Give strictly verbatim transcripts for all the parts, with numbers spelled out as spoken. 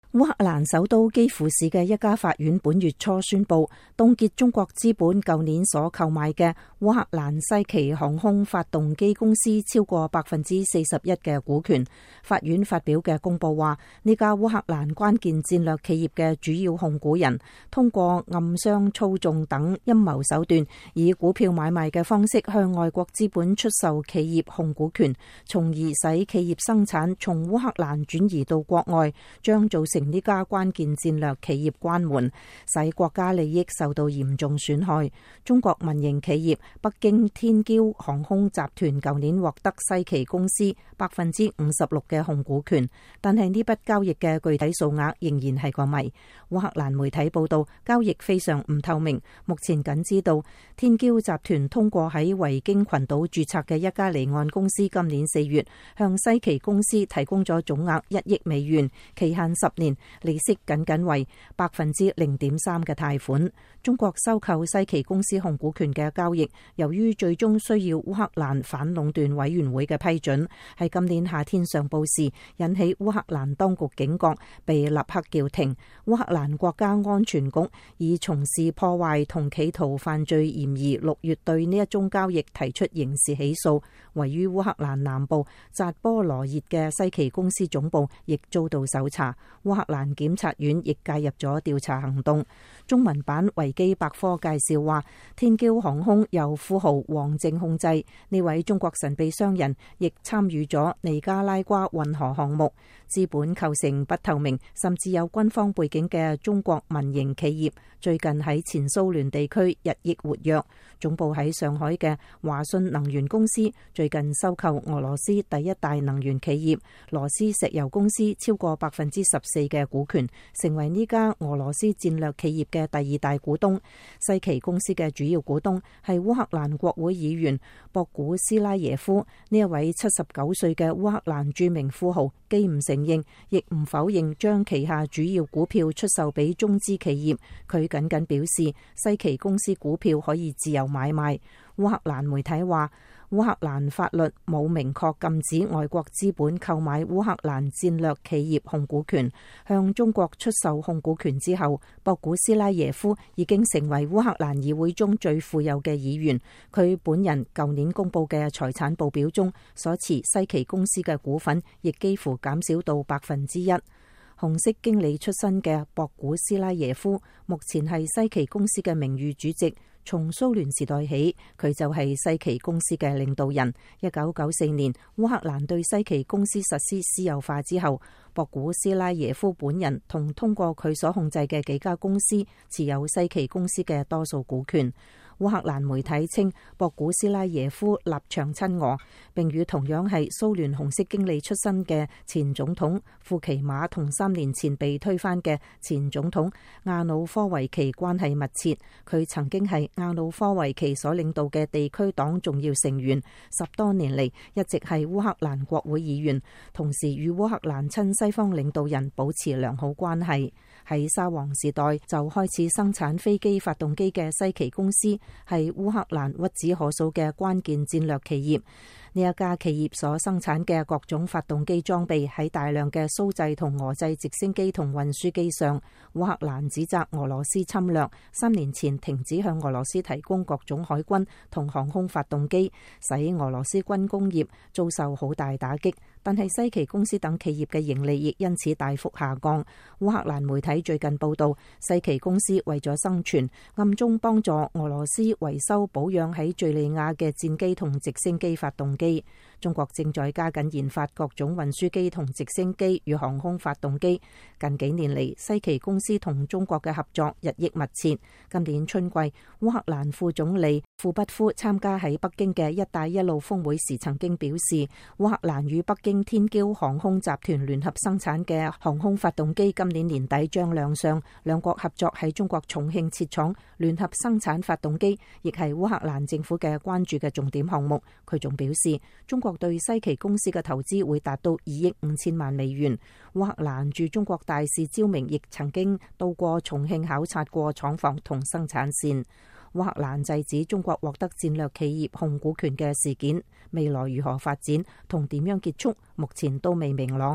烏克蘭首都基輔市嘅一家法院本月初宣布凍結中國資本舊年所購買嘅烏克蘭西奇航空發動機公司超過百分之四十一嘅股權。法院發表嘅公報話，呢家烏克蘭關鍵戰略企業嘅主要控股人通過暗箱操縱等陰謀手段，以股票買賣嘅方式向外國資本出售企業控股權，從而使企業生產從烏克蘭轉移到國外，將造成呢家關鍵戰略企業關門，使國家利益受到嚴重損害。中國民營企業北京天驕航空集團舊年獲得西奇公司百分之五十六嘅控股權，但係呢筆交易嘅具體數額仍然係個謎。烏克蘭媒體報道，交易非常唔透明，目前僅知道天驕集團通過喺維京群島註冊嘅一家離岸公司，今年四月向西奇公司提供咗總額一億美元，期限十年，利息僅僅為百分之零點三嘅貸款。中國收購西奇公司控股權嘅交易，由於最終需要烏克蘭反壟斷委員會嘅批准，喺今年夏天上報時引起烏克蘭當局警覺，被立刻叫停。烏克蘭國家安全局以從事破壞同企圖犯罪嫌疑，六月對呢一宗交易提出刑事起訴。位於烏克蘭南部扎波羅熱嘅西奇公司總部亦遭到搜查，烏克蘭檢察院亦介入咗調查行動。中文版維基百科介紹話，天驕航空由富豪王正控制，呢位中國神秘商人亦參與咗尼加拉瓜運河項目，資本構成不透明，甚至有軍方背景嘅中國民營企業最近喺前蘇聯地區日益活躍。總部喺上海嘅華信能源公司最近收購俄羅斯第一大能源企業羅斯石油公司超過百分之十四嘅股權，成為呢家俄羅斯戰略企業嘅第二大股東。西奇公司嘅主要股東係烏克蘭國會議員博古斯拉耶夫，呢一位七十九歲嘅烏克蘭著名富豪，既唔承認亦唔否認將旗下主要股票出售俾中資企業，佢僅僅表示西奇公司股票可以自由買賣。烏克蘭媒體話，烏克蘭法律冇明確禁止外國資本購買烏克蘭戰略企業控股權。向中國出售控股權之後，博古斯拉耶夫已經成為烏克蘭議會中最富有嘅議員。佢本人舊年公布嘅財產報表中所持西奇公司嘅股份，亦幾乎減少到百分之一。紅色經理出身嘅博古斯拉耶夫，目前係西奇公司嘅名譽主席。從蘇聯時代起，佢就係西奇公司嘅領導人。一九九四年，烏克蘭對西奇公司實施私有化之後，博古斯拉耶夫本人同通過佢所控制嘅幾家公司持有西奇公司嘅多數股權。烏克蘭媒體稱，博古斯拉耶夫立場親俄，並與同樣係蘇聯紅色經理出身嘅前總統庫奇馬同三年前被推翻嘅前總統亞努科維奇關係密切。佢曾經係亞努科維奇所領導嘅地區黨重要成員，十多年嚟一直係烏克蘭國會議員，同時與烏克蘭親西方領導人保持良好關係。喺沙皇時代就開始生產飛機發動機嘅西奇公司，係烏克蘭屈指可數嘅關鍵戰略企業。呢一家企業所生產嘅各種發動機裝備喺大量嘅蘇製同俄製直升機同運輸機上。烏克蘭指責俄羅斯侵略，三年前停止向俄羅斯提供各種海軍同航空發動機，使俄羅斯軍工業遭受好大打擊。但係西奇公司等企業嘅盈利亦因此大幅下降。烏克蘭媒體最近報道，西奇公司為咗生存，暗中幫助俄羅斯維修保養喺敘利亞嘅戰機同直升機發動機。中國正在加緊研發各種運輸機同直升機與航空發動機。近幾年嚟，西奇公司同中國嘅合作日益密切。今年春季，烏克蘭副總理庫畢夫參加喺北京嘅一帶一路峰會時曾經表示，烏克蘭與北京天驕航空集團聯合生產嘅航空發動機今年年底將亮相。兩國合作喺中國重慶設廠聯合生產發動機，亦係烏克蘭政府嘅關注嘅重點項目。佢仲表示，中國對西奇公司嘅投資會達到二億五千萬美元。烏克蘭駐中國大使焦明亦曾經到過重慶考察過廠房同生產線。烏克蘭制止中國獲得戰略企業控股權嘅事件，未來如何發展同點樣結束，目前都未明朗。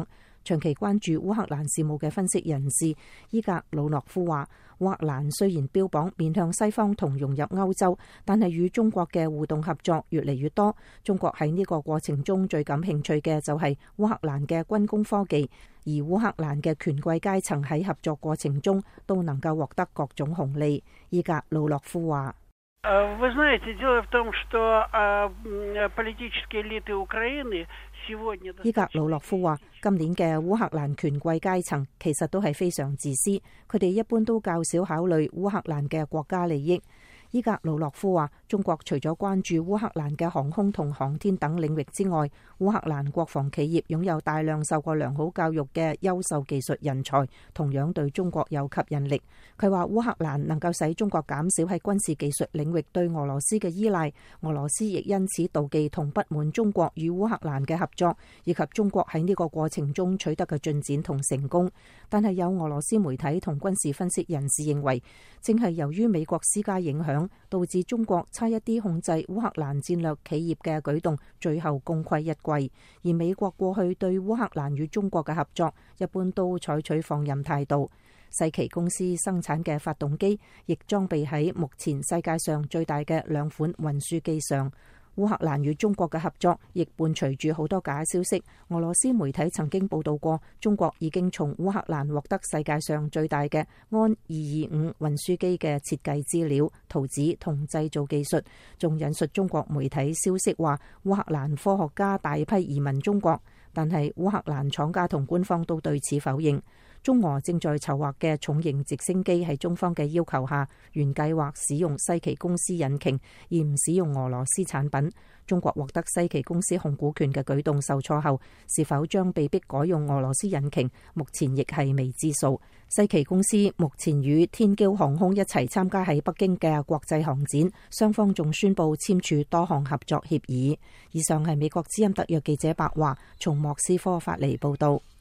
長期關注烏克蘭事務嘅分析人士伊格魯諾夫話，烏克蘭雖然標榜面向西方同融入歐洲，但係與中國嘅互動合作越嚟越多。中國喺呢個過程中最感興趣嘅就係烏克蘭嘅軍工科技，而烏克蘭嘅權貴階層喺合作過程中都能夠獲得各種紅利。伊格魯諾夫話。 Вы знаете, дело в том, что политические элиты Украины сегодня... 伊格魯諾夫話，今年嘅烏克蘭權貴階層其實都係非常自私，佢哋一般都較少考慮烏克蘭嘅國家利益。伊格魯諾夫話，中國除咗關注烏克蘭嘅航空同航天等領域之外，烏克蘭國防企業擁有大量受過良好教育嘅優秀技術人才，同樣對中國有吸引力。佢話烏克蘭能夠使中國減少喺軍事技術領域對俄羅斯嘅依賴，俄羅斯亦因此妒忌同不滿中國與烏克蘭嘅合作，以及中國喺呢個過程中取得嘅進展同成功。但係有俄羅斯媒體同軍事分析人士認為，正係由於美國施加影響，導致中國差一啲控制烏克蘭戰略企業嘅舉動，最後功虧一簣。而美國過去對烏克蘭與中國嘅合作，一般都採取放任態度。世奇公司生產嘅發動機，亦裝備喺目前世界上最大嘅兩款運輸機上。烏克蘭與中國嘅合作亦伴隨住好多假消息。俄羅斯媒體曾經報道過，中國已經從烏克蘭獲得世界上最大嘅安二二五運輸機嘅設計資料、圖紙同製造技術。仲引述中國媒體消息話，烏克蘭科學家大批移民中國，但係烏克蘭廠家同官方都對此否認。中俄正在籌劃嘅重型直升機喺中方嘅要求下，原計劃使用西奇公司引擎，而唔使用俄羅斯產品。中國獲得西奇公司控股權嘅舉動受挫後，是否將被迫改用俄羅斯引擎，目前亦係未知數。西奇公司目前與天驕航空一齊參加喺北京嘅國際航展，雙方仲宣布簽署多項合作協議。以上係美國之音特約記者白華從莫斯科發嚟報道。